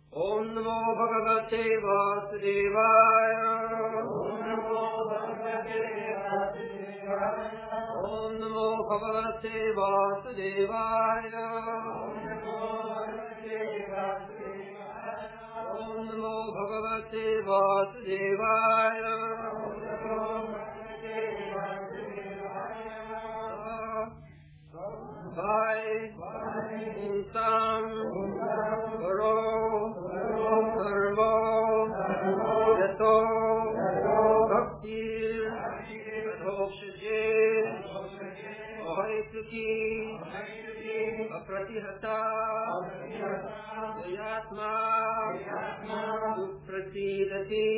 Om Namo Bhagavate Vasudevaya. Om Namo Bhagavate Vasudevaya. Om Namo Bhagavate Vasudevaya. Vai Sam Guru Sarvo Yato Bhakti Radhokshaje Ahoituki Apratihata Yayatma Suprasidati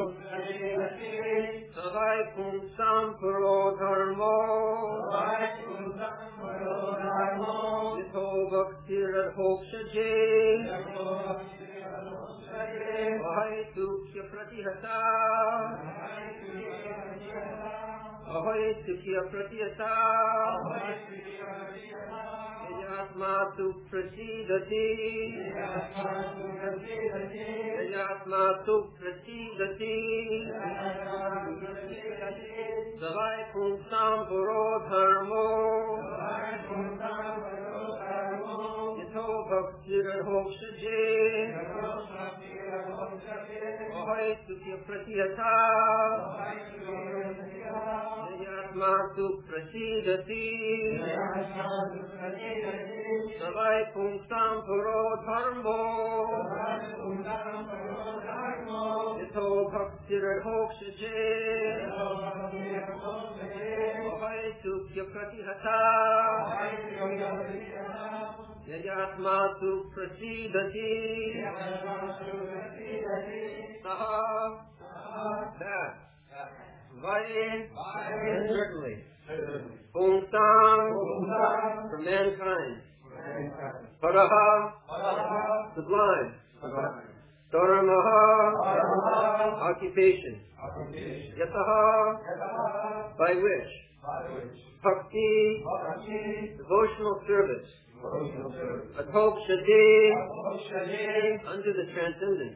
Savai Pumsam Puro Dharmo Yato Bhakti Radhokshaje Ahoitukya Pratihata Ahoitukya Pratihata Yayatma Suprasidati Yayatma Suprasidati Savai Pumsam Puro Dharmo Yato Bhakti Radhokshaje Ahoitukya Pratihata Yayatma Suprasidati Savai Pumsam Puro Dharmo Yato Bhakti Radhokshaje Ahoitukya Pratihata Yayatma Suprasidati Saha That Vai Certainly Pumsam for mankind Paraha Sublime Dharmaha Occupation Yataha by which Bhakti devotional service Adhokshade under the transcendence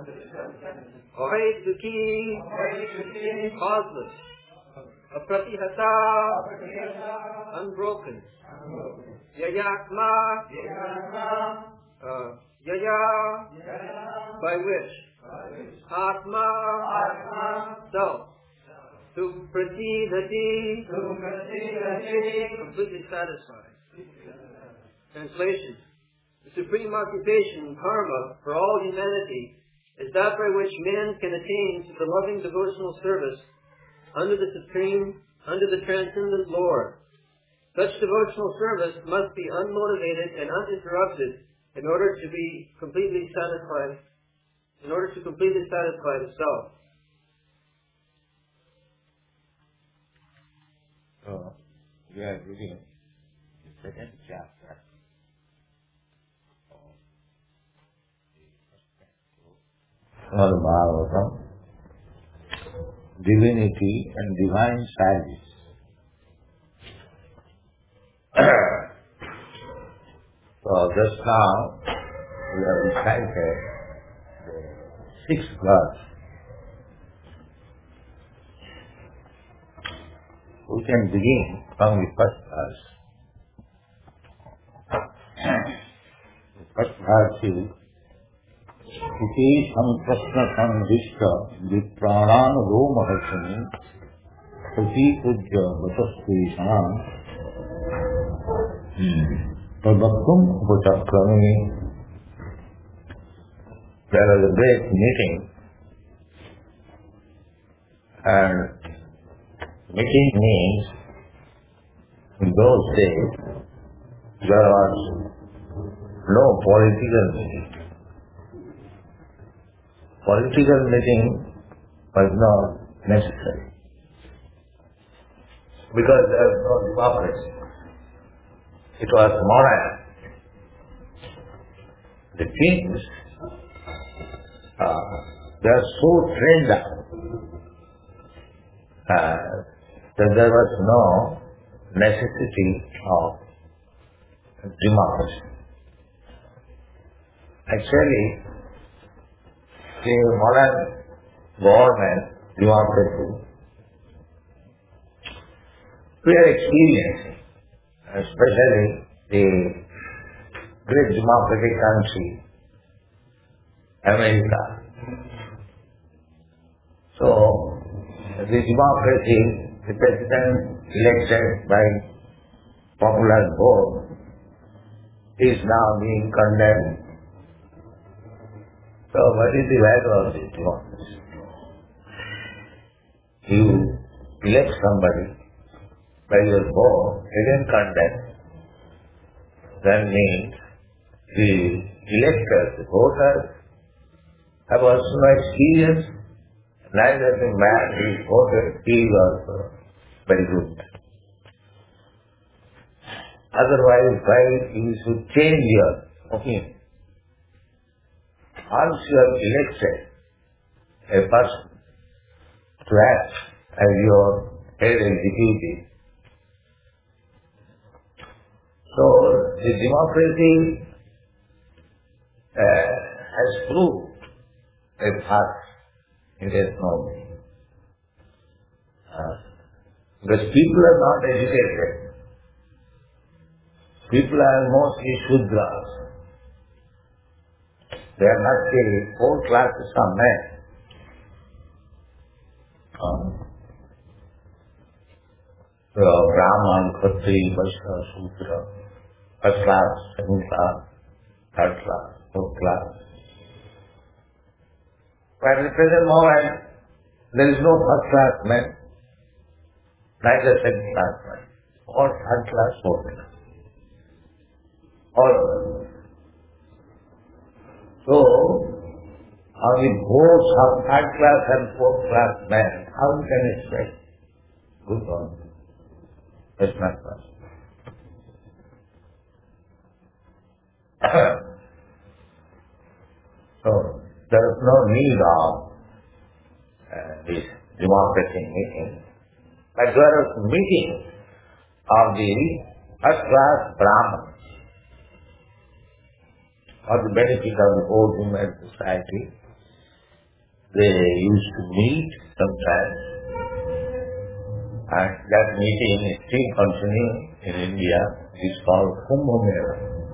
Ahoituki causeless Apratihata unbroken Yayatma Yaya by which Atma self Suprasidati completely satisfied. Translation. The supreme occupation, karma, for all humanity is that by which man can attain to the loving devotional service under the transcendent Lord. Such devotional service must be unmotivated and uninterrupted in order to completely satisfy the self. So, we are reading the second chapter of the Bhagavatam, Divinity and Divine Service. So just now we have recited the sixth verse. We can begin from the first verse. The first verse is Iti samprasna samvishta viprāṇānugo mahasani prati pujya vasaspurishāṇ tadakkum upachakrami. There was a great meeting, and meeting means in those days there was no political meeting. Political meeting was not necessary because there was no democracy. It was moral. The kings, they are so trained up that there was no necessity of democracy. Actually, the modern government, democracy, we are experiencing, especially the great democratic country, America. So, the democracy, the president elected by popular vote is now being condemned. So what is the value of this democracy? You elect somebody by your vote, again condemn. That means the electors, the voters, have also no experience. Neither the man who voted, he is also very good. Otherwise, why you should change your opinion? Once you have elected a person to act as your head executive, so the democracy has proved a path in its knowledge. Because people are not educated. People are mostly Shudras. They are not the whole classes of men. Brahman, Khatri, Vaishya, Shudra, first class, second class, third class, fourth class. But at the present moment, there is no first class man, neither second class man, or third class, fourth class. All of them. So, on the votes of third class and fourth class men, how you can expect good one? That's not possible. So, there is no need of this democracy meeting, but there is meeting of the first class Brahmins for the benefit of the whole human society. They used to meet sometimes, and that meeting is still continuing in India. It is called Kumbh Mela.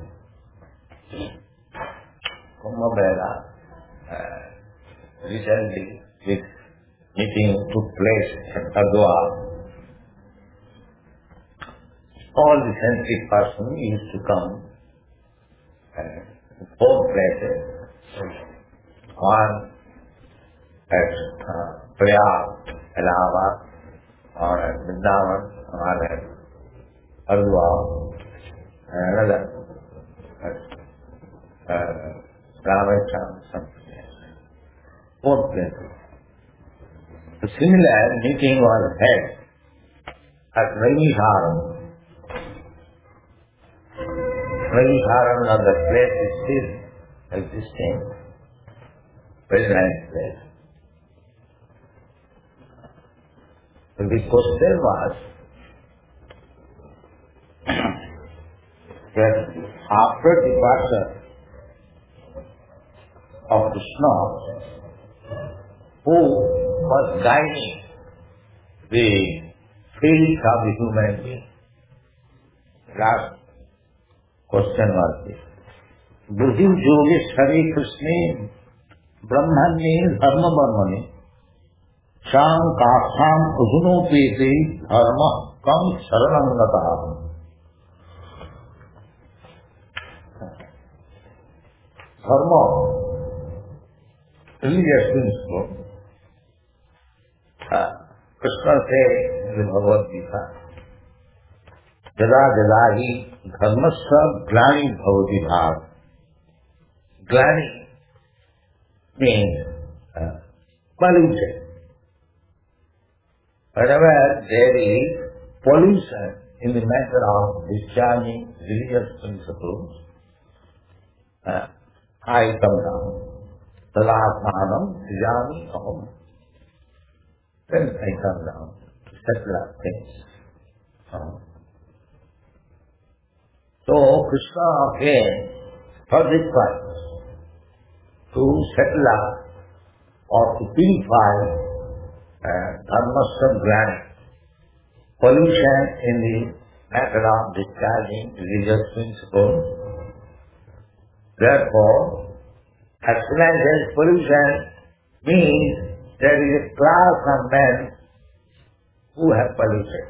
Kumbh Mela. Recently, this meeting took place in Hardwar. All the sensitive persons used to come in 4 places. One at Prayag, Allahabad, or at Vrindavan, or at Hardwar, and another at Rameshwaram, something else. 4 places. A similar meeting was held at Naimisharam. Naimisharam of the place is still existing. Very nice place. So the question was that after departure of Krishna, who was guiding the feelings of the human being? Last question was this. Buddhi Yogeshwari Krishna Brahmani Dharma Brahmani Sham Kaksham Udunopeti Dharma Kam Saranangata. Dharma, religious principle. Krishna says in the Bhagavad Gita, Jada Jadahi Dharmasya Glani Bhavati Bhav. Glani means pollution. Whenever there is pollution in the matter of discharging religious principles, I come down. Talatmanam Tijami Aham. Then I come down to settle up things. So Krishna came for this purpose, to settle up or to purify dharmasya grant, pollution in the matter of discharging religious principles. Therefore, as soon as there is pollution, means there is a class of men who have polluted.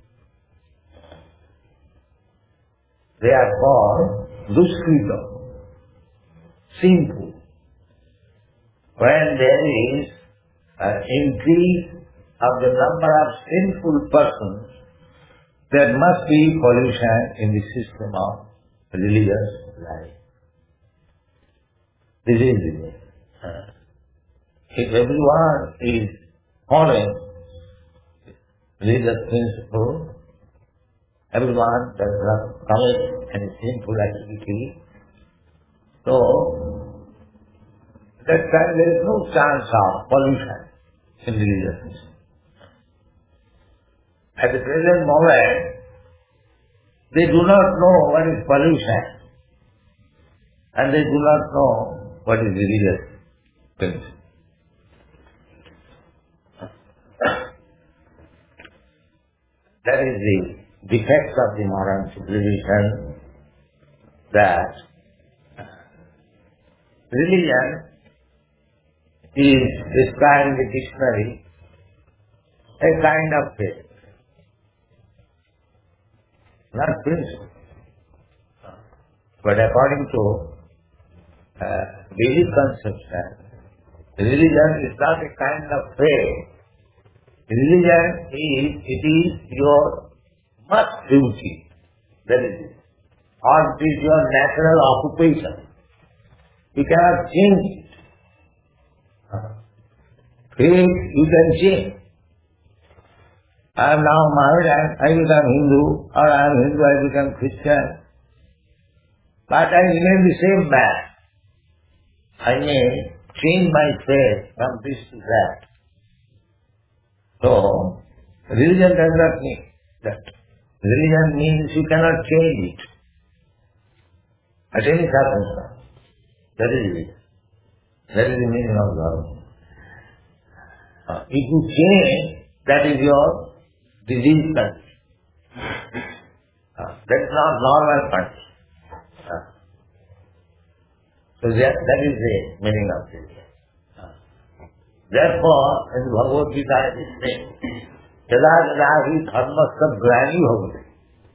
They are called duskrita, sinful. When there is an increase of the number of sinful persons, there must be pollution in the system of religious life. This is it. If everyone is following religious principle, everyone does not commit any sinful activity, so that time there is no chance of pollution in religious. At the present moment, they do not know what is pollution, and they do not know what is religious principle. That is the defect of the modern civilization, that religion is described in the dictionary a kind of faith, not principle. But according to Vedic conception, religion is not a kind of faith. Religion is your must duty. That is it. Or it is your natural occupation. You cannot change it. Faith you can change. I am now Mohammedan, I become Hindu, or I am Hindu, I become Christian. But I remain the same man. I may change my faith from this to that. So, religion does not mean that. Religion means you cannot change it at any circumstance. That is it. That is the meaning of Dharma. If you change, that is your disease condition. That is not normal condition. So that is the meaning of it. Therefore, in Bhagavad Gita it is saying, Yada yada hi dharmasya glani bhavati.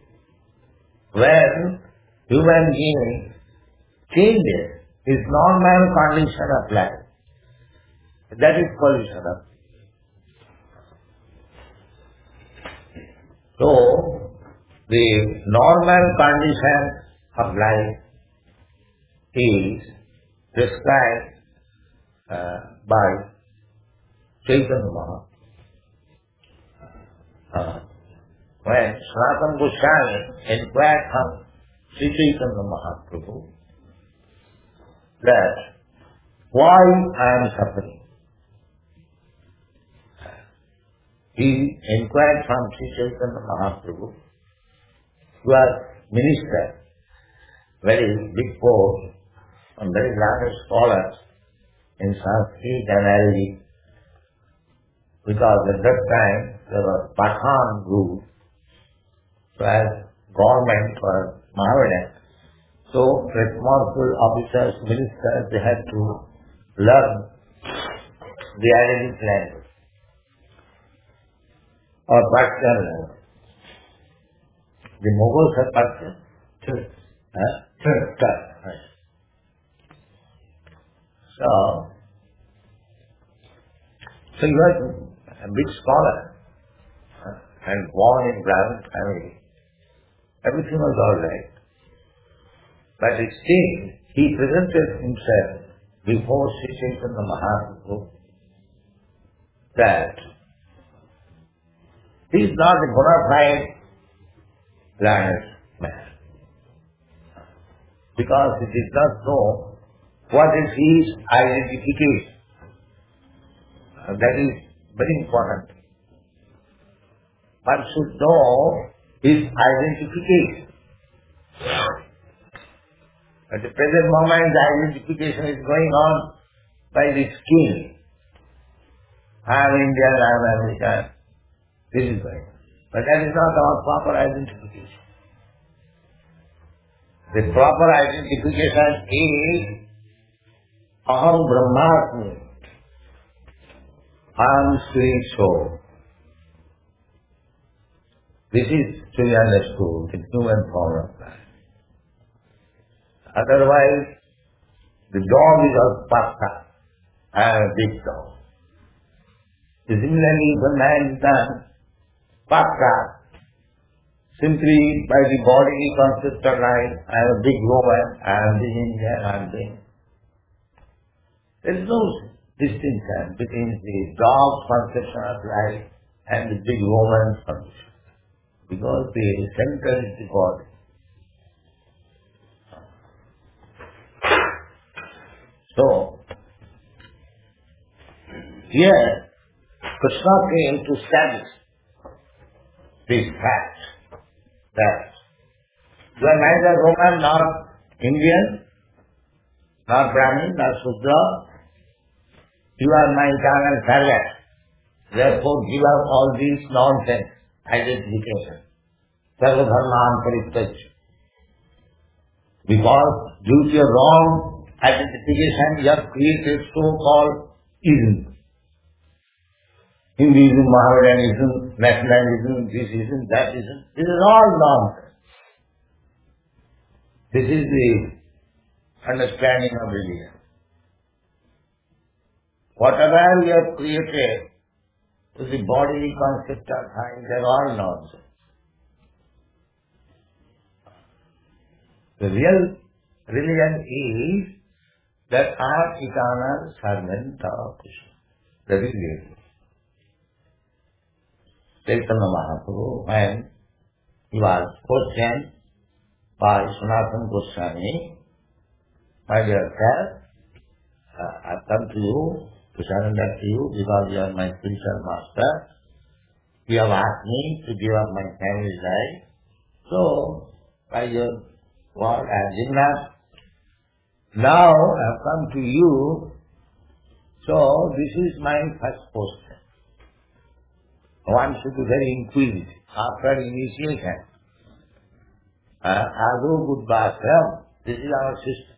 When human being changes his normal condition of life, that is pollution of. So, the normal condition of life is described by Chaitanya Mahaprabhu. When Sanatana Goswami inquired from Sri Chaitanya Mahaprabhu that why I am suffering, he inquired from Sri Chaitanya Mahaprabhu, who was minister, very big post, and very learned scholars in Sanskrit and Arabic, because at that time there was Pathan rule, so as government was Mohammedan, so responsible officers, ministers, they had to learn the Arabic language or Persian language. The Mughals had Persian? Turk. Turk. So he was a big scholar and born in Brahmin family. Everything was all right. But still, he presented himself before Sri Chaitanya Mahaprabhu that he is not a bona fide learned man, because he did not know what is his identification. That is very important. One should know his identification. At the present moment, the identification is going on by the skin. I am Indian, I am American. This is right. But that is not our proper identification. The proper identification is Aham Brahmasmi. I am Spirit Soul. This is to be understood in human form of life. Otherwise, the dog is of pasta. I am a big dog. Similarly, if a man is done pasta, simply by the bodily concept of life, I am a big woman, I am the Indian, I am the... There is no distinction between the dog's conception of life and the big woman's conception. Because the center is the body. So, here, Krishna came to establish this fact that you are neither Roman nor Indian, nor Brahmin, nor Shudra. You are my eternal servant. Therefore, give up all these nonsense identification. Sarva dharman parityajya. Because due to your wrong identification, you have created so-called ism. Hinduism, Mohammedanism, nationalism, this ism, that ism. This is all nonsense. This is the understanding of religion. Whatever we have created with the bodily concept of mind, they are all nonsense. The real religion is that I am eternal servant of Krishna. That is real. Chaitanya Mahaprabhu, when he was questioned by Sanatana Goswami, my dear sir, I have come to you to surrender to you because you are my spiritual master. You have asked me to give up my family's life. So, by your word, I did not. Now I have come to you. So, this is my first question. One should be very inquisitive after initiation. Adu Buddhasram, this is our system.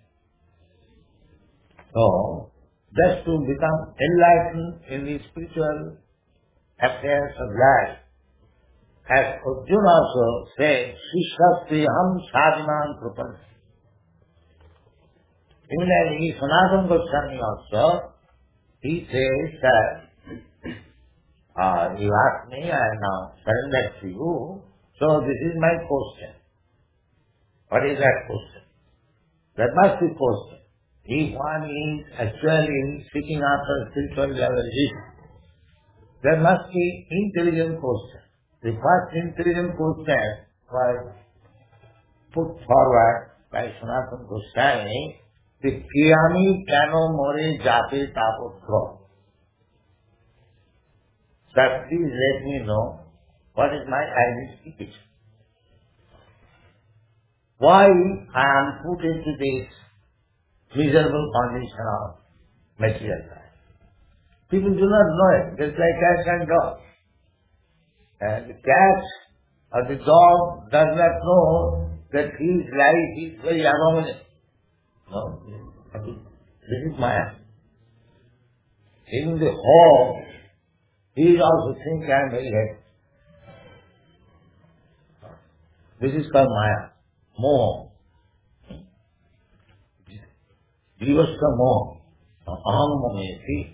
So, just to become enlightened in the spiritual affairs of life, as Arjuna also said, Shishastriham sadhiman prapanti. Similarly, Sanatana Goswami also, he says that you asked me, I now surrender to you. So this is my question. What is that question? That must be question. If one is actually seeking after spiritual realization, there must be intelligent question. The first intelligent question was put forward by Sanatana Goswami, the Kiyami Kano More Jate Tapotro. Sir, please let me know what is my identification. Why I am put into this miserable condition of material life. People do not know it, just like cats and dogs. And the cat or the dog does not know that his life is very abominable. No, this is Maya. In the home, he is also thinking I am very happy. This is called Maya, Moha. Jivasya Moha, Aham Moha.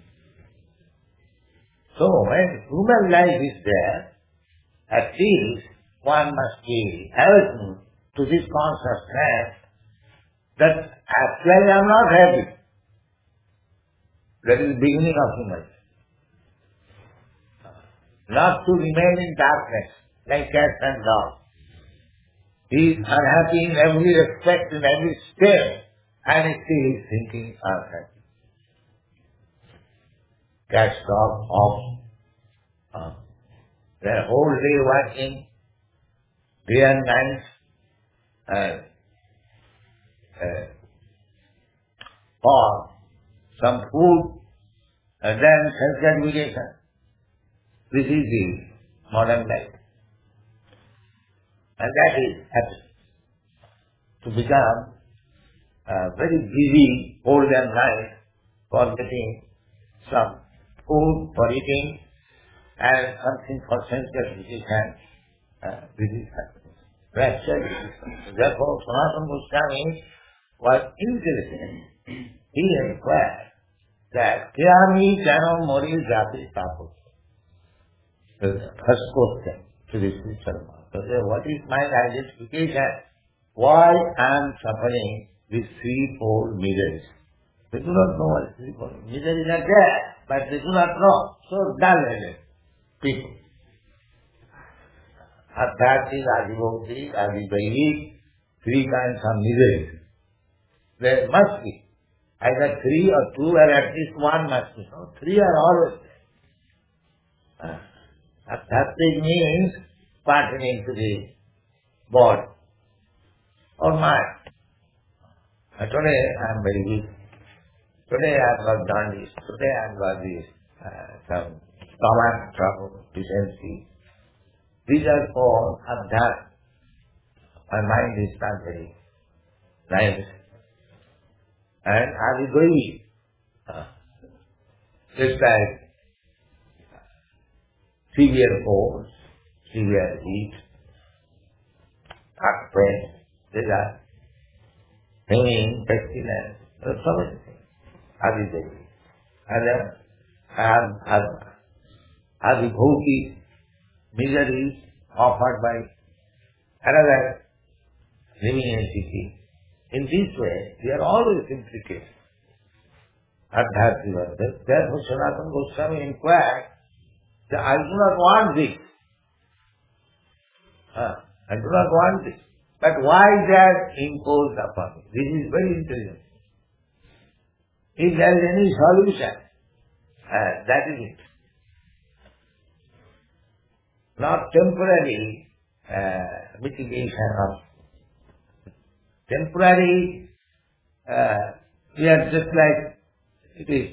So when human life is there, at least one must be awakened to this consciousness that actually I am not happy. That is the beginning of human life. Not to remain in darkness like cats and dogs. He is unhappy in every respect, in every state, and still he is thinking unhappy. Cats, dogs, off. Their whole day working, day and night, for some food, and then self-gratification. This is the modern life. And that is happy. To become very busy whole damn night for getting some food for eating and something for sense gratification. This is happiness. Therefore, Sanatana Goswami was interested. He inquired that Kyami Jano Mori Jati Tapu. The first question to this spiritual master. What is my identification? Why I am suffering these threefold miseries? They do not know what is threefold. Miseries are there, but they do not know. So dull-headed people. Adhyatmic, Adhibhautik, Adhivaidik, three kinds of miseries. There must be either three or two, or at least one must be. No, three are always there. Adhyatmic means pertaining to the body or mind. Today I am very weak. Today I have got jaundice. Today I have got this some stomach trouble, dysentery. These are all adhyatmic. My mind is not very nice. And adhivaidik, just like severe cold, severe heat, heart pain, these are hanging, pestilence, so many things. Adhivaidik. And adhibhautik, miseries offered by another living entity. In this way, they are always implicated. Adhyatmic. Therefore, Sanatana Goswami inquired that I do not want this. I do not want this. But why that imposed upon me? This is very intelligent. If there is any solution, that is it. Not temporary mitigation of temporary, we are just like it is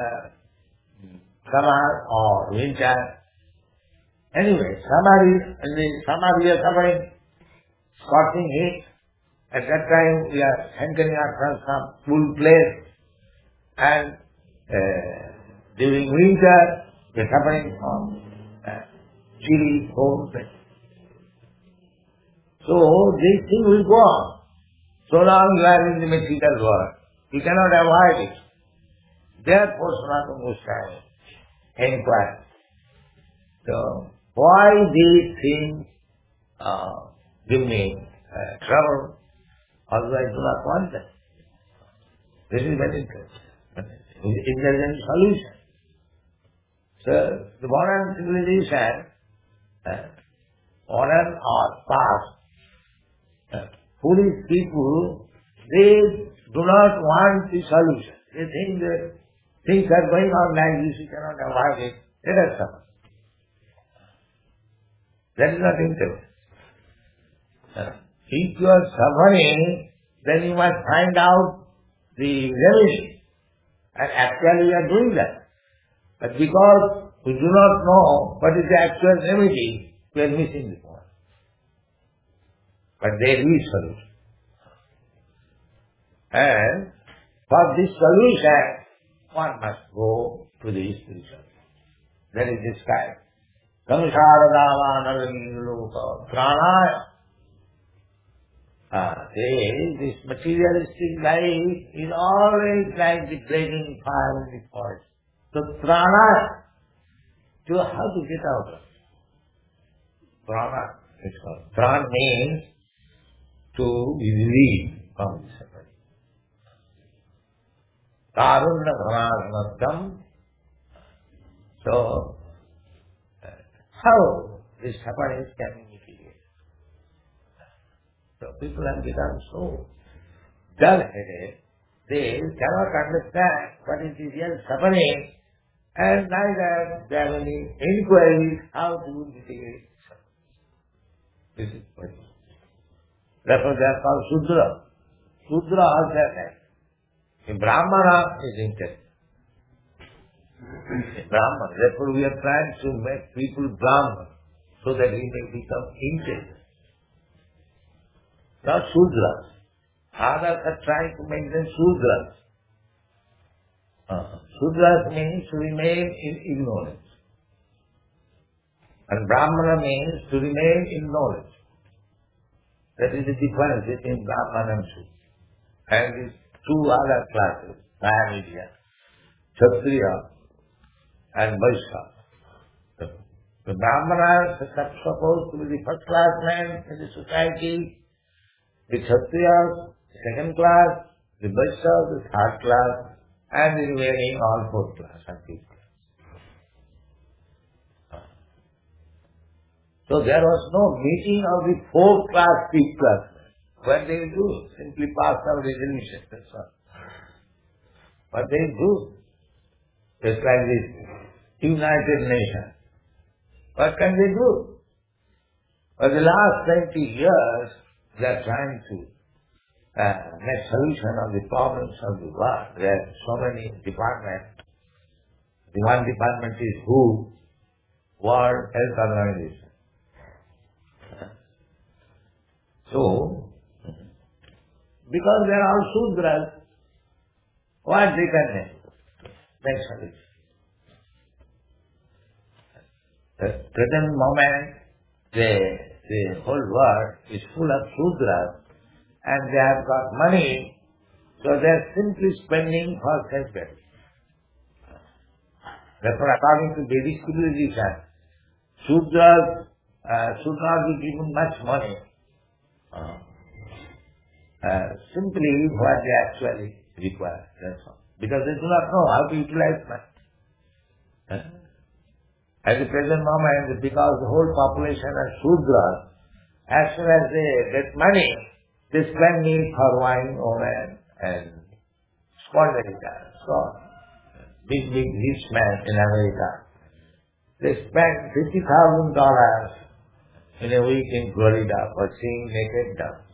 summer or winter. Anyway, in the summer we are suffering scorching heat. At that time we are hankering ourselves some cool place. And during winter we are suffering from chilly, cold place. So this thing will go on. So long you are in the material world, you cannot avoid it. Therefore, Sanatana Goswami inquired. So, why these things give me trouble, although I do not want them? This is very interesting. If there is any solution. So, the modern civilization, modern or past, foolish people, they do not want the solution. They think that things are going on like this, you cannot avoid it. Let us suffer. That is not interesting. If you are suffering, then you must find out the remedy. And actually we are doing that. But because we do not know what is the actual remedy, we are missing the point. But there is solution. And for this solution, one must go to the spiritual. That is described. Samsara Dava Pranaya. This materialistic life is always like the blazing fire in the forest. So pranaya, to how to get out of it. Prana is called. Prana means to be released from the suffering. Karunna Bhavanastam. So, how this suffering can be mitigated? So people have become so dull-headed, they cannot understand what is the real suffering, and neither they have any inquiries how to mitigate suffering. This is what it is. Therefore they are called Sudra. Sudra has their name. A Brahmana is interested. Brahman. Therefore we are trying to make people Brahman so that we may become intelligent. Not Shudras. Others are trying to make them Shudras. Shudras means to remain in ignorance. And Brahmana means to remain in knowledge. That is the difference between Brahman and Shudra. And these two other classes, Mahamedya, Kshatriya and Vaishya. The Brahmanas are supposed to be the first class men in the society, the Kshatriyas, second class, the Vaishyas, the third class, and the remaining all fourth class and fifth class. So there was no meeting of the fourth class, fifth class men. What they do? Simply pass some resolution, that's all. What they do? Just like this United Nations. What can they do? For the last 20 years, they are trying to make solution of the problems of the world. There are so many departments. The one department is WHO, World Health Organization. So, because they are all Shudras, what they can make solution? At present moment, the whole world is full of Shudras and they have got money, so they are simply spending for self-benefit. Therefore, according to Vedic civilization, Shudras should not be given much money. Simply what they actually require, that's all. Because they do not know how to utilize money. At the present moment, because the whole population are Shudras, as soon as they get money, they spend it for wine, women, and America. So, big rich men in America, they spend $50,000 in a week in Florida for seeing naked dogs.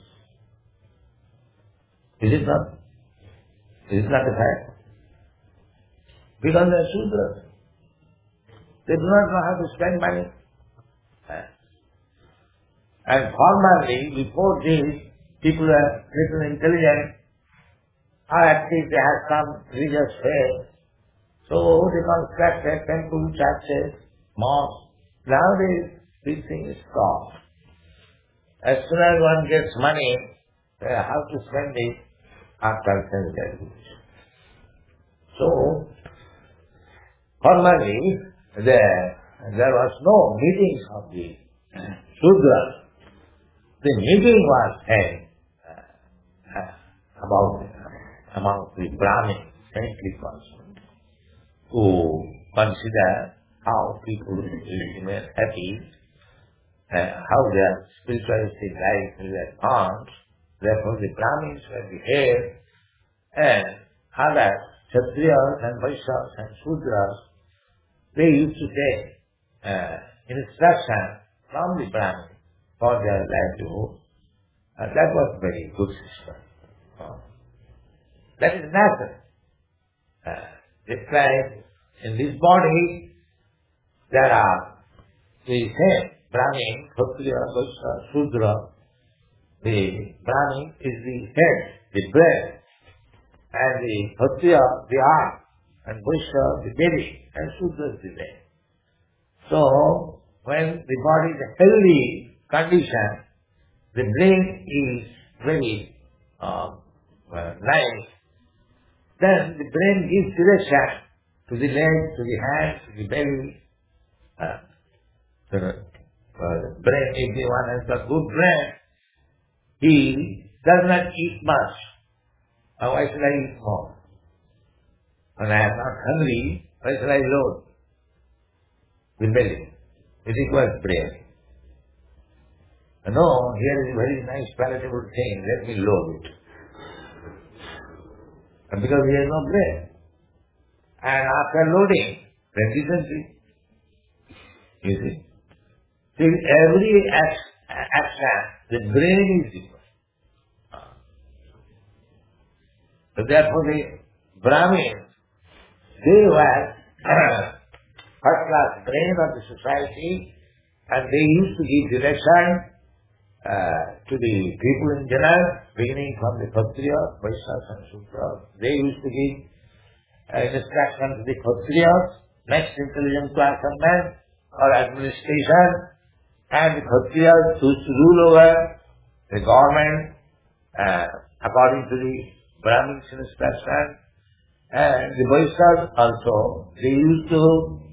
Is it not? Is it not a fact? Because they are Shudras. They do not know how to spend money. And formerly, before this, people are little intelligent, or at least they have some religious faith. So they constructed temples, churches, mosques. Nowadays, this thing is stopped. As soon as one gets money, they have to spend it after self-realization. So, formerly, there was no meetings of the Shudras. The meeting was held among the Brahmins, saintly persons, who consider how people will remain happy, how their spiritualistic life will advance. Therefore, the Brahmins were behaved, and others, Kshatriyas and Vaishyas and Shudras, they used to take instruction from the Brahmin for their livelihood. That was very good system. That is natural. Just like in this body, there are the same Brahmin, Kshatriya, Vaishya, Shudra. The Brahmin is the head, the brain, and the Kshatriya, the arm, and Vaishya, the belly, and Shudra is the leg. So, when the body is a healthy condition, the brain is very nice, then the brain gives direction to the leg, to the hand, to the belly. The brain, if the one has got good brain, he does not eat much. Why should I eat more? When I am not hungry, why should I load the belly? It requires brain. No, here is a very nice palatable thing, let me load it. And because he has no brain. And after loading, then decency. You see? So every action, the brain is different. So therefore the Brahmins, they were first class brain of the society, and they used to give direction to the people in general, beginning from the Kshatriya, Vaishyas and Shudras. They used to give instruction to the Kshatriyas, next intelligent class of men, or administration, and the Kshatriyas used to rule over the government according to the Brahmin's instruction, and the Vaishyas also, they used to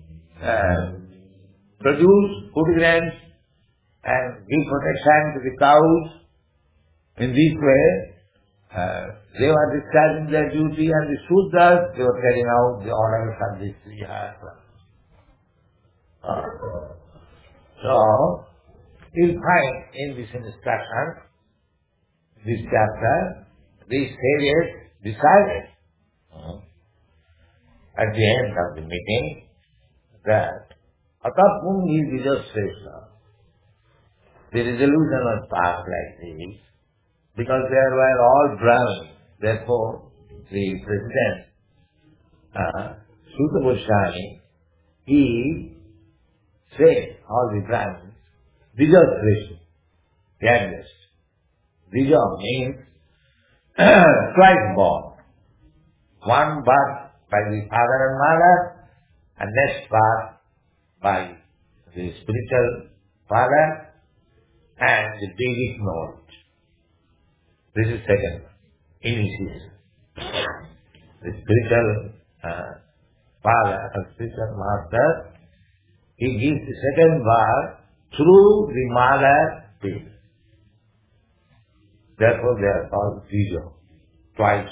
produce food grains and give protection to the cows. In this way, they were discharging their duty, and the Shudras, they were carrying out the orders of the Sriya. So, you'll find in this instruction, this chapter, these sages decided at the end of the meeting that Atapumhi Vijasresha, the resolution was passed like this, because they were all Brahmins. Therefore, the president, Suta Goswami, he said, all the Brahmins, Vijasresha, youngest. Vija means twice born. One birth by the father and mother, and next birth by the spiritual father and the Vedic knowledge. This is second, initiation. The spiritual father or spiritual master, he gives the second birth through the mother Veda. Therefore they are called Vija, twice.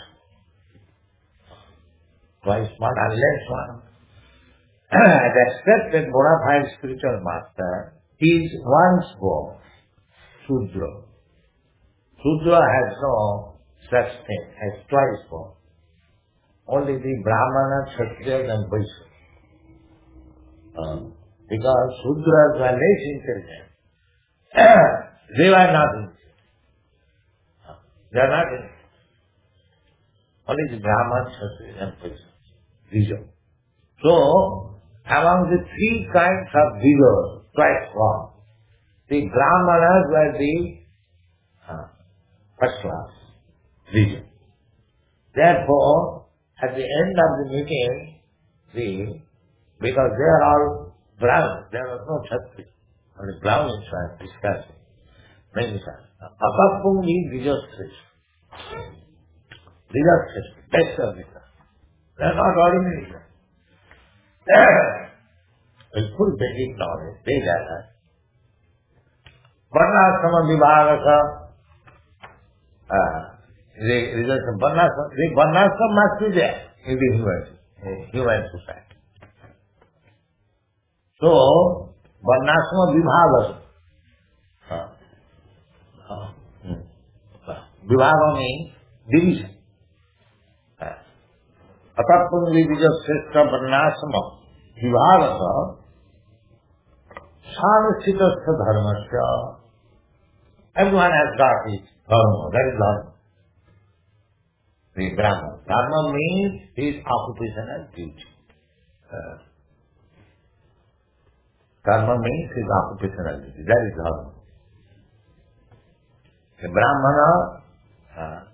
Twice one, unless one accepts that bona fide spiritual master, he is once born, Shudra. Shudra has no such thing as twice born. Only the Brahmana, Kshatriyas and Vaishyas. Because Shudras were less intelligent. They were not intelligent. They are not intelligent. Only the Brahmana, Kshatriyas and Vaishyas. Vija. So, among the three kinds of Vijas, twice born, the Brahmanas were the first class Vija. Therefore, at the end of the meeting, because they are all Brahmins, there was no Kshatriya, only Brahmins were discussing many times. Apapumhi Vijasresha. Vijasresha, best of Vija. They are not ordinary. With full basic knowledge, they gather. Varnashrama Vibhagasa, the result of Varnashrama, the Varnashrama must be there in the human society. So, Varnashrama Vibhagasa. Vibhaga means division. Atapumhi Vijasresha Varnashrama Vibhagasa Sanasitasya Dharmasya. Everyone has got his dharma, that is dharma. The Brahma. Dharma means his occupational duty. Dharma means his occupational duty, that is dharma. The Brahmana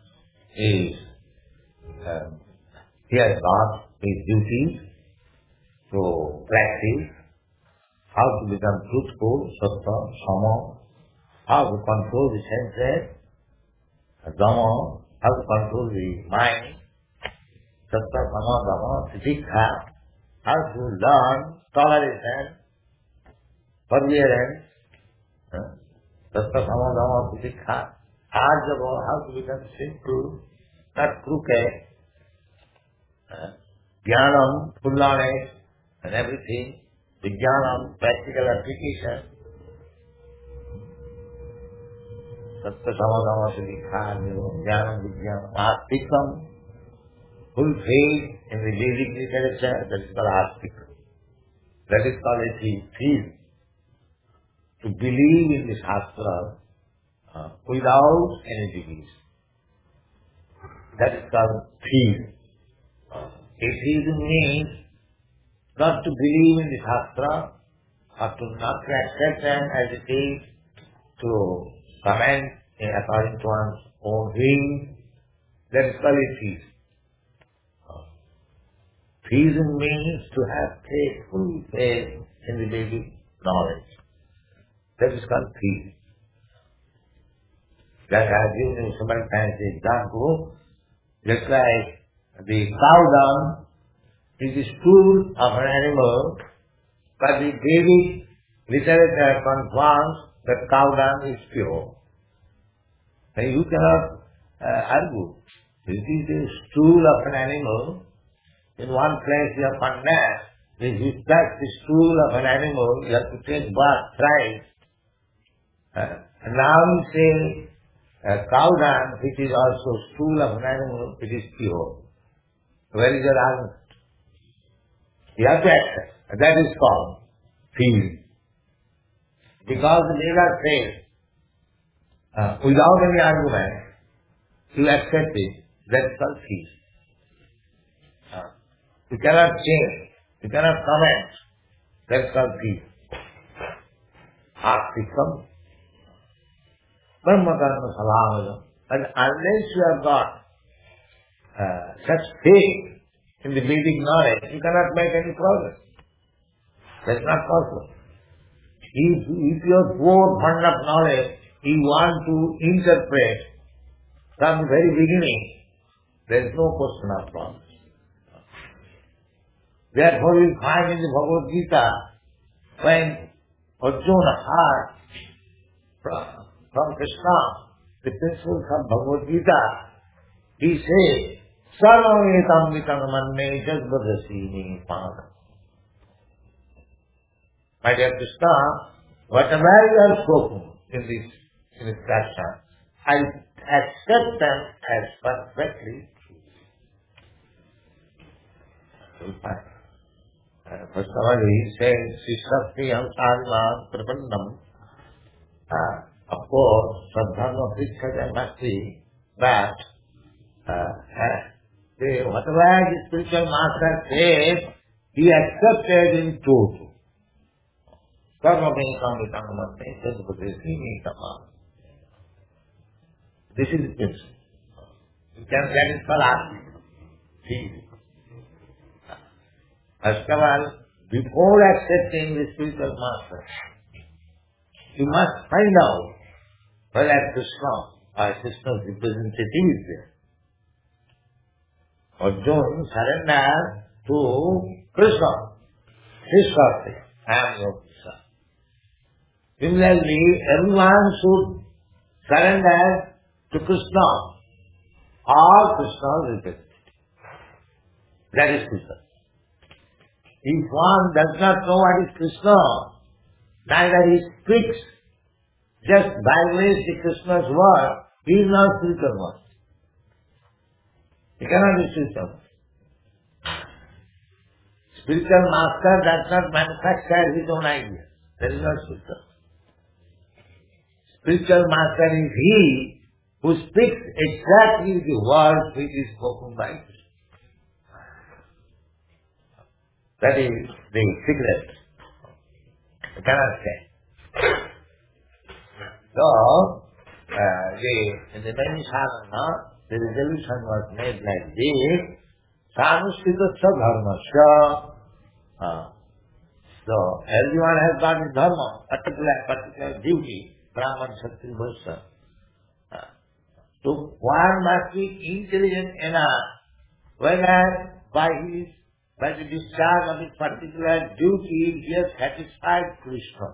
he has got his duties to practice how to become truthful, sattva, sama, how to control the senses, dhamma, how to control the mind, sattva, sama, dhamma, titikha, how to learn toleration, perseverance, sattva, sama, dhamma, titikha, arjava, how to become simple, not crooked, jnanam, full knowledge, and everything. Vijnanam, practical application. Sattva samadhama siddhikha, jnanam, vijnanam, astikam, full faith in the Vedic literature, that is called astikam. That is called a faith. To believe in the Shastra without any degrees. That is called faith. Atheism means not to believe in the Shastra, or to not to accept them as it is, to comment according to one's own will, that is called atheism. Theism means to have faith, full faith in the Vedic knowledge. That is called theism. Like I have given you several times the example, just like the cow dung is the stool of an animal, but the Vedic literature confirms that cow dung is pure. And you cannot argue. This is the stool of an animal. In one place you have condemned. If you touch the stool of an animal, you have to take bath thrice. And now you say cow dung, which is also stool of an animal, it is pure. Where is your argument? You have to accept. That is called theism. Because the Veda says, without any argument, you accept it. That is called theism. You cannot change. You cannot comment. That is called theism. Astikam. Brahma karma salamajam. And unless you have got such faith in the Vedic knowledge, you cannot make any progress. That is not possible. If you are poor fund of knowledge, you want to interpret from the very beginning, there is no question of progress. Therefore we find in the Bhagavad Gita, when Arjuna heard from Krishna the principles of Bhagavad Gita, he says, Sarvam etam vitam manne jadvadasini pada. My dear Krishna, whatever you have spoken in this section, I accept them as perfectly true. First of all, he says, Sishakti Ansarivan Prapannam. Of course, Sadharma Prithya and Bhakti, but whatever the spiritual master says, he accepted in truth. This is the principle. You can satisfy us. First of all, before accepting the spiritual master, you must find out whether Krishna or Krishna's representative is there. Arjuna surrendered to Krishna. His God says, I am your Krishna. Similarly, everyone should surrender to Krishna or Krishna's representative. That is Krishna. If one does not know what is Krishna, neither he speaks just by way of Krishna's word, he is not spiritual one. He cannot be spiritual. Spiritual master does not manufacture his own ideas. That is not spiritual. Spiritual master is he who speaks exactly the word which is spoken by Krishna. That is the secret. You cannot say. So, in the many sadhana, the resolution was made like this: Sanushritasya dharmasya. So, everyone has got his dharma, particular duty, Brahman, Kshatriya, Vaishya. So, one must be intelligent enough, whether by the discharge of his particular duty, he has satisfied Krishna.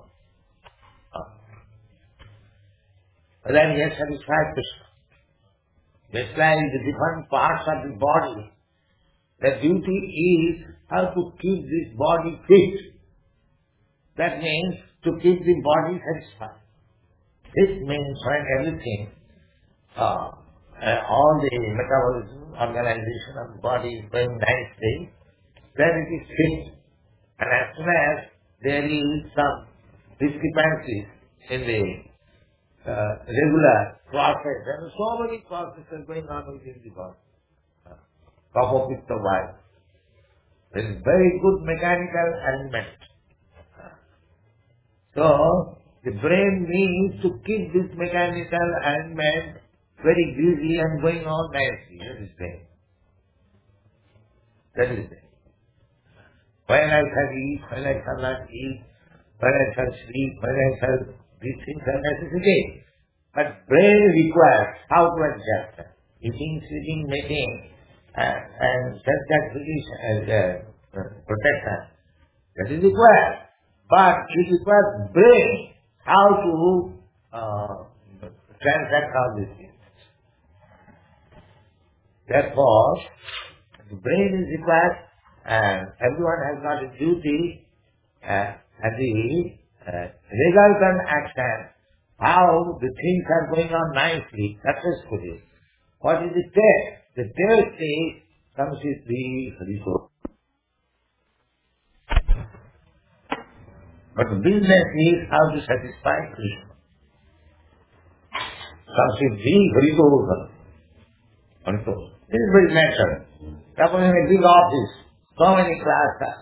Whether he has satisfied Krishna. Just like the different parts of the body, the duty is how to keep this body fit. That means to keep the body satisfied. This means when everything, all the metabolism, organization of the body is going nicely, then it is fit. And as soon as there is some discrepancies in the regular process, there are so many processes going on within the body. Kapha, Pitta, Vata. There is very good mechanical element. So, the brain needs to keep this mechanical element very greasy and going on nicely. That is there. That is there. When I shall eat, when I shall not eat, when I shall sleep, when I shall, these things are necessary. But brain requires how to adjust. Eating, sleeping, making, and self-gratification as protection. That is required. But it requires brain how to transact all these things. Therefore, the brain is required, and everyone has got a duty, and the resultant action, how the things are going on nicely, successfully. What is the test? The test is, comes with the resource. But the business is how to satisfy Krishna. Comes with the resource. This is very natural. Suppose in a big office, so many classes.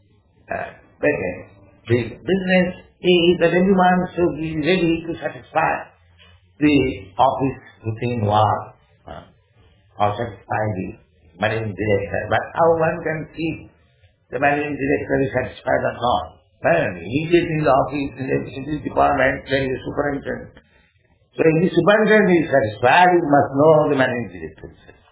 The business is that everyone should be ready to satisfy the office routine work or satisfy the managing director. But how one can see the managing director is satisfied or not? Well, he is in the office, in this department, there is a superintendent. So if the superintendent is satisfied, he must know the managing director is satisfied.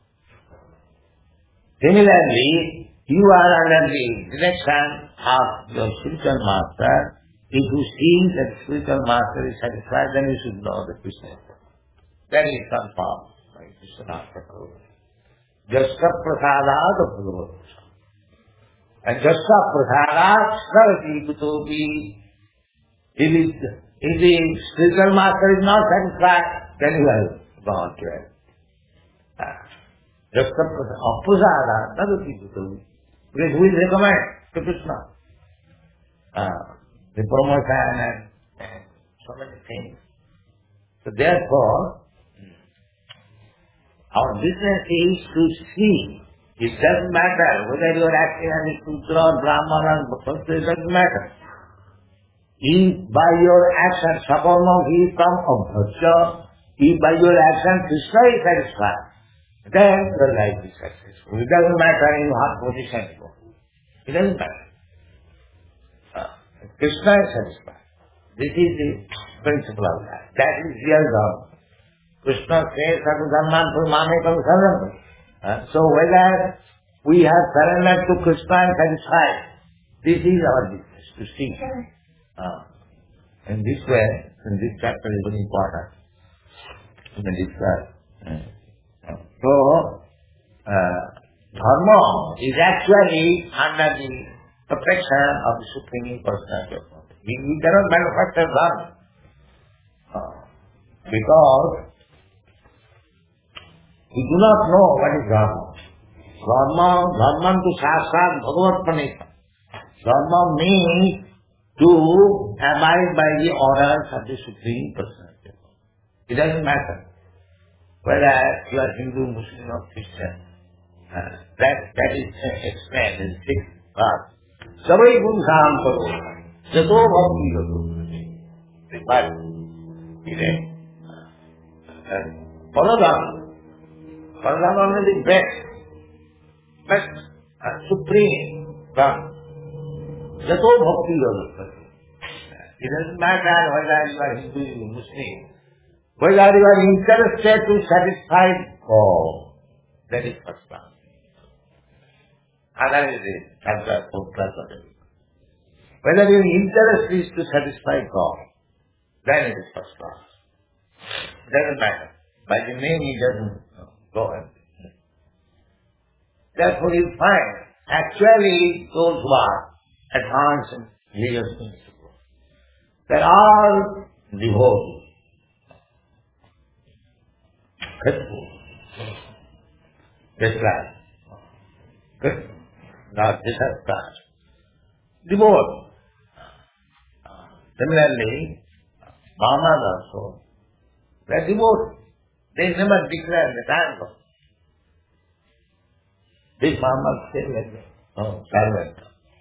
Similarly, you are under the direction of your spiritual master. If you see that spiritual master is satisfied, then you should know the Krishna. That is confirmed by Krishna. Jasya prasadat bhagavad. And Jasya prasadat sarati kutopi. If the spiritual master is not satisfied, then you have gone to hell. Jasya prasadat sarati kutopi. Because who is recommend to Krishna? The promotion and so many things. So therefore, our business is to see. It doesn't matter whether you are acting as a Sutra or Brahmana or Bhakta, it doesn't matter. If by your action, Saparma is from Abhasya, if by your action Krishna is satisfied, then your life is successful. It doesn't matter in what position you are. It doesn't matter. Krishna is satisfied. This is the principle of life. That is real dharma. Krishna says, Satu Dhamman Purmamekam Saranam. So whether we have surrendered to Krishna and satisfied, this is our business, to see. In this way, in this chapter is very important. In this So, dharma is actually under the protection of the Supreme Personality of God. We cannot manufacture dharma. Because we do not know what is dharma. Dharma to sasat bhagavat pranita. Dharma means to abide by the orders of the Supreme Personality of God. It doesn't matter whether you are Hindu, Muslim or Christian. That is explained in 6 parts. Sabai gun sam karo, jato bhakti jato. But, Paradharma is the best, supreme dharma. Jato bhakti jato. It doesn't matter whether you are Hindu or Muslim, whether you are interested to satisfy God. That is first class. Other is third class, fourth class, whatever. Whether your interest is to satisfy God, then it is first class. It doesn't matter. By the name it doesn't go on. Therefore you find actually those who are advanced in religious principles, they are devotees. This class. Not this class. Devotees. Similarly, Brahmanas also, they are devotees. They never declare that I am God. These Brahmanas say like that. servant.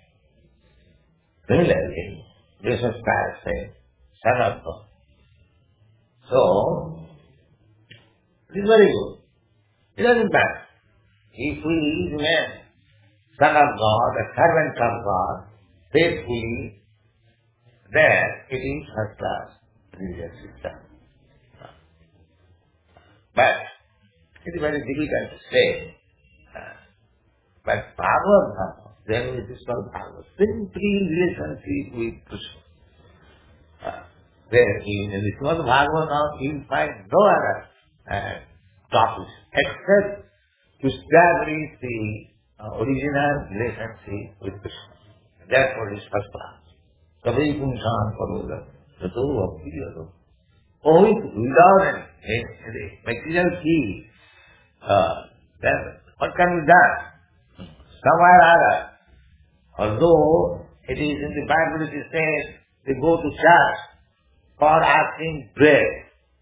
Similarly, Jesus Christ said, Son of God. So, it is very good. It doesn't matter. If we is man, Son of God, a servant of God, faithfully, then it is first class religious system. But it is very difficult to say. But Bhagavad Dhamma, then it is called Bhagavad, simply relationship with Krishna. There in the Srimad Bhagavatam, you will find no other topics except to establish the original relationship with Krishna. Therefore it is first class. Kabhi kumshan paruga, tato abhiyado. Without any material key, then what can be done? Somewhere or other. Although it is in the Bible it is said, they go to church for asking bread.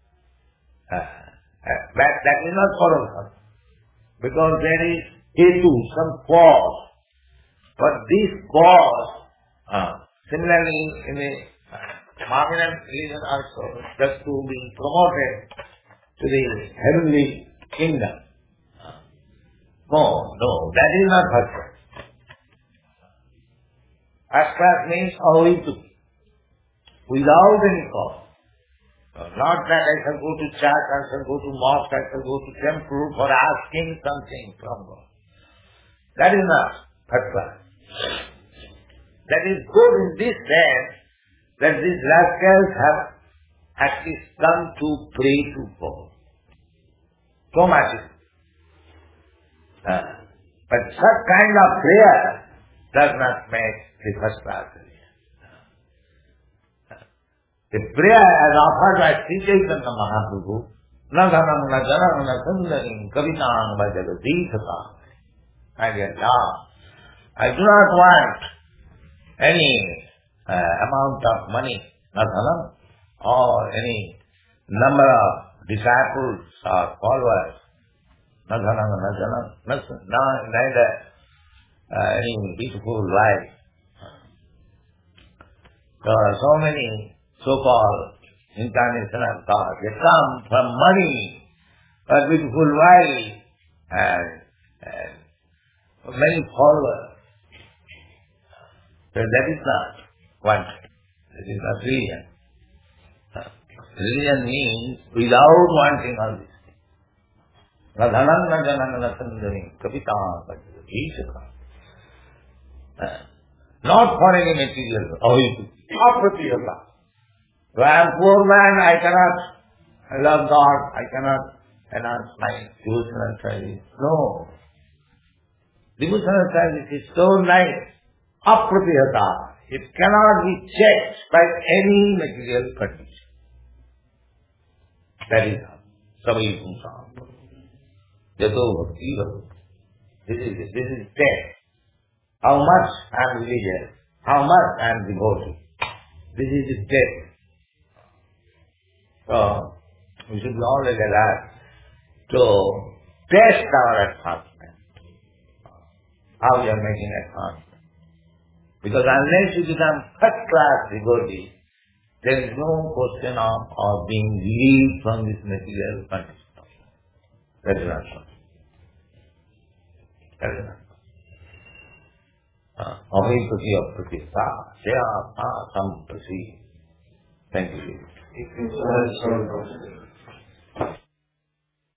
But that is not possible. Because there is hetu, some cause. But this cause, similarly in the Mohammedan religion also, just to be promoted to the heavenly kingdom. No, that is not first class. First class means ahitu, without any cause. Not that I shall go to church, I shall go to mosque, I shall go to temple for asking something from God. That is not first class. That is good in this sense that these rascals have actually come to pray to God. So much. But such kind of prayer does not make the first class religion. The prayer as offered by Sri Chaitanya Mahaprabhu, na dhanam na janam na sundarim kavitam bhajagadithata. My dear Lord, I do not want any amount of money, na dhanam, or any number of disciples or followers, na dhanam na janam, neither any beautiful wife. There are so many so-called incarnation of God. They come from money, a beautiful wife, and many followers. So that is not wanted. That is not religion. Religion means without wanting all these things. Na dhanam na janam na sundarim kavitam bhajagadithata. Not for any material, apratiyata. So I am poor man, I love God, I cannot enhance my devotional service. No. Devotional service is so nice, apratiyata. It cannot be checked by any material condition. That is how. Sabai kumsam. Jato bhakti. This is test. How much I am religious, how much I am devoted. This is the test. So, we should be always alert to test our advancement. How we are making advancement. Because unless you become first-class devotee, there is no question of being relieved from this material condition. That is not so. That is not so. Ahipati apratita, shaya sam prasi. Thank you.